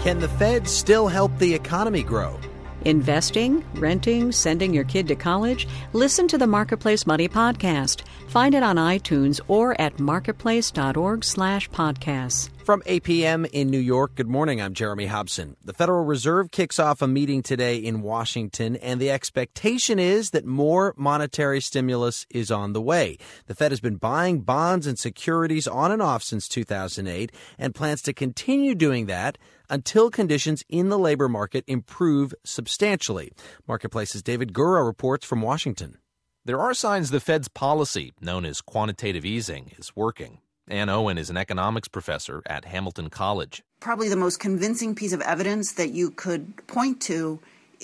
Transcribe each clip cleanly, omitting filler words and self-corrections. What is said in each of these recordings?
Can the Fed still help the economy grow? Investing, renting, sending your kid to college? Listen to the Marketplace Money podcast. Find it on iTunes or at marketplace.org/podcasts. From 8 p.m. in New York, good morning, I'm Jeremy Hobson. The Federal Reserve kicks off a meeting today in Washington, and the expectation is that more monetary stimulus is on the way. The Fed has been buying bonds and securities on and off since 2008 and plans to continue doing that until conditions in the labor market improve substantially. Marketplace's David Gura reports from Washington. There are signs the Fed's policy, known as quantitative easing, is working. Ann Owen is an economics professor at Hamilton College. Probably the most convincing piece of evidence that you could point to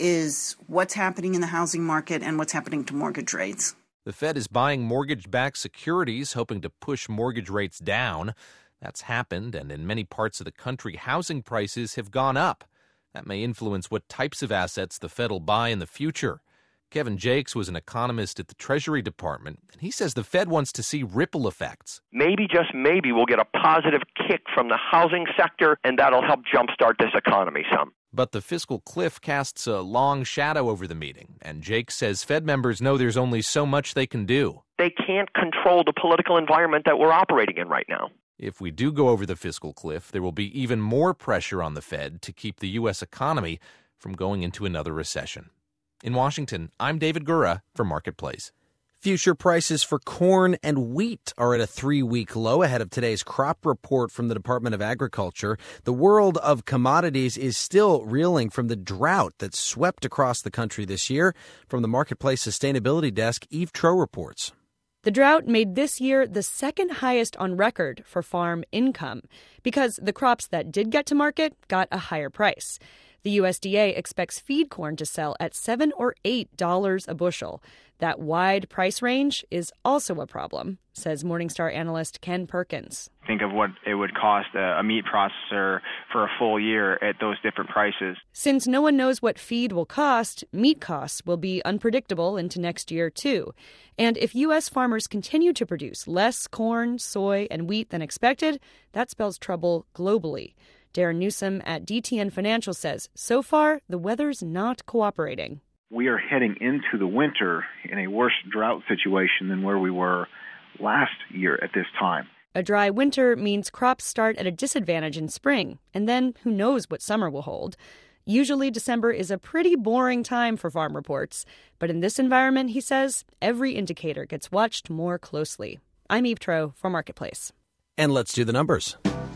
is what's happening in the housing market and what's happening to mortgage rates. The Fed is buying mortgage-backed securities, hoping to push mortgage rates down. That's happened, and in many parts of the country, housing prices have gone up. That may influence what types of assets the Fed will buy in the future. Kevin Jakes was an economist at the Treasury Department, and he says the Fed wants to see ripple effects. Maybe, just maybe, we'll get a positive kick from the housing sector, and that'll help jumpstart this economy some. But the fiscal cliff casts a long shadow over the meeting, and Jakes says Fed members know there's only so much they can do. They can't control the political environment that we're operating in right now. If we do go over the fiscal cliff, there will be even more pressure on the Fed to keep the U.S. economy from going into another recession. In Washington, I'm David Gura for Marketplace. Future prices for corn and wheat are at a 3-week low ahead of today's crop report from the Department of Agriculture. The world of commodities is still reeling from the drought that swept across the country this year. From the Marketplace Sustainability Desk, Eve Tro reports. The drought made this year the second highest on record for farm income because the crops that did get to market got a higher price. The USDA expects feed corn to sell at $7 or $8 a bushel. That wide price range is also a problem, says Morningstar analyst Ken Perkins. Think of what it would cost a meat processor for a full year at those different prices. Since no one knows what feed will cost, meat costs will be unpredictable into next year, too. And if U.S. farmers continue to produce less corn, soy, and wheat than expected, that spells trouble globally. Darren Newsom at DTN Financial says, so far, the weather's not cooperating. We are heading into the winter in a worse drought situation than where we were last year at this time. A dry winter means crops start at a disadvantage in spring, and then who knows what summer will hold. Usually December is a pretty boring time for farm reports, but in this environment, he says, every indicator gets watched more closely. I'm Eve Tro for Marketplace. And let's do the numbers.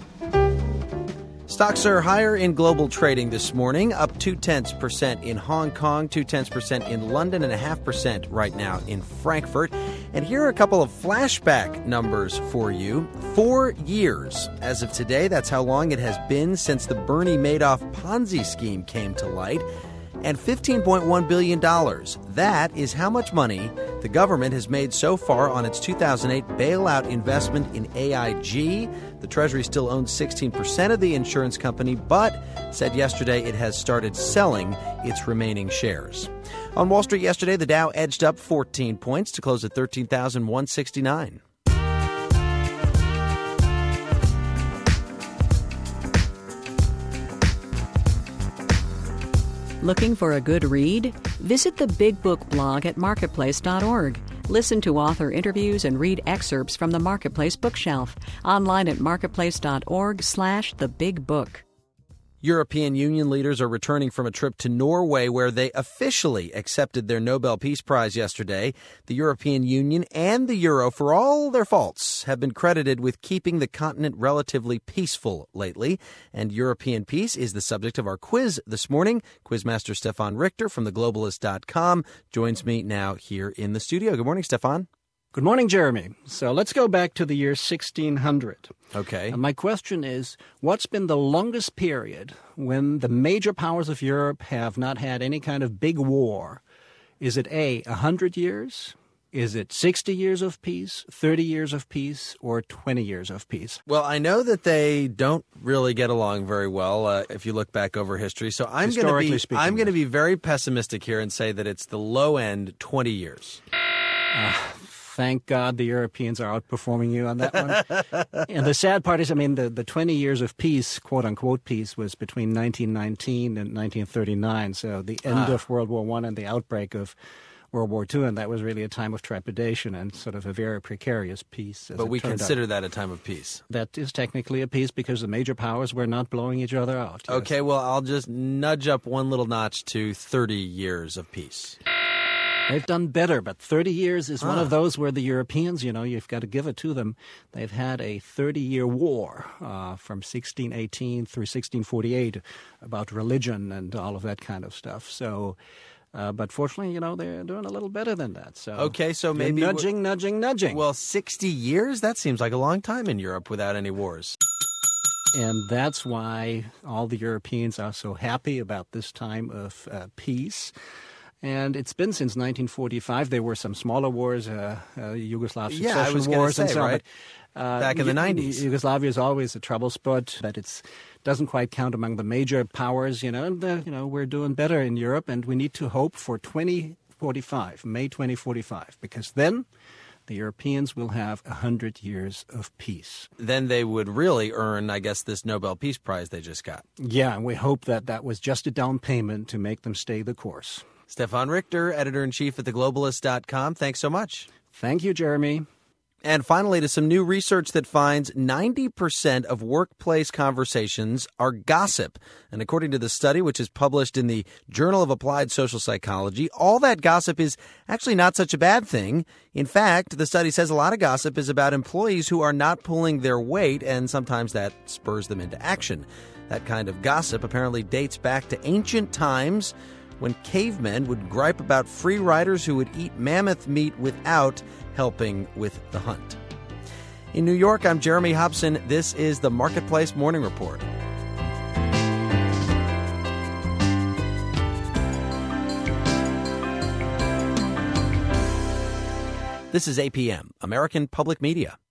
Stocks are higher in global trading this morning, up 0.2% in Hong Kong, 0.2% in London, and 0.5% right now in Frankfurt. And here are a couple of flashback numbers for you. 4 years. As of today, that's how long it has been since the Bernie Madoff Ponzi scheme came to light. And $15.1 billion. That is how much money the government has made so far on its 2008 bailout investment in AIG. The Treasury still owns 16% of the insurance company, but said yesterday it has started selling its remaining shares. On Wall Street yesterday, the Dow edged up 14 points to close at 13,169. Looking for a good read? Visit the Big Book blog at marketplace.org. Listen to author interviews and read excerpts from the Marketplace bookshelf. Online at marketplace.org/thebigbook. European Union leaders are returning from a trip to Norway where they officially accepted their Nobel Peace Prize yesterday. The European Union and the Euro, for all their faults, have been credited with keeping the continent relatively peaceful lately. And European peace is the subject of our quiz this morning. Quizmaster Stefan Richter from theglobalist.com joins me now here in the studio. Good morning, Stefan. Good morning, Jeremy. So let's go back to the year 1600. Okay. And my question is, what's been the longest period when the major powers of Europe have not had any kind of big war? Is it A, 100 years? Is it 60 years of peace, 30 years of peace, or 20 years of peace? Well, I know that they don't really get along very well if you look back over history. So I'm going to be very pessimistic here and say that it's the low end 20 years. thank God the Europeans are outperforming you on that one. And the sad part is, I mean, the 20 years of peace, quote-unquote peace, was between 1919 and 1939, so the end of World War I and the outbreak of World War II, and that was really a time of trepidation and sort of a very precarious peace. But we consider that a time of peace. That is technically a peace because the major powers were not blowing each other out. Yes. Okay, well, I'll just nudge up one little notch to 30 years of peace. They've done better, but 30 years is one of those where the Europeans, you've got to give it to them. They've had a 30-year war from 1618 through 1648 about religion and all of that kind of stuff. So... but fortunately, they're doing a little better than that. So okay, so maybe nudging. Well, 60 years? That seems like a long time in Europe without any wars. And that's why all the Europeans are so happy about this time of peace. And it's been since 1945. There were some smaller wars, Yugoslav succession wars and so on. Right? Back in the 90s. Yugoslavia is always a trouble spot, but it doesn't quite count among the major powers, and we're doing better in Europe, and we need to hope for 2045, May 2045, because then the Europeans will have 100 years of peace. Then they would really earn, I guess, this Nobel Peace Prize they just got. Yeah, and we hope that was just a down payment to make them stay the course. Stefan Richter, editor-in-chief at theglobalist.com. Thanks so much. Thank you, Jeremy. And finally, to some new research that finds 90% of workplace conversations are gossip. And according to the study, which is published in the Journal of Applied Social Psychology, all that gossip is actually not such a bad thing. In fact, the study says a lot of gossip is about employees who are not pulling their weight, and sometimes that spurs them into action. That kind of gossip apparently dates back to ancient times when cavemen would gripe about free riders who would eat mammoth meat without helping with the hunt. In New York, I'm Jeremy Hobson. This is the Marketplace Morning Report. This is APM, American Public Media.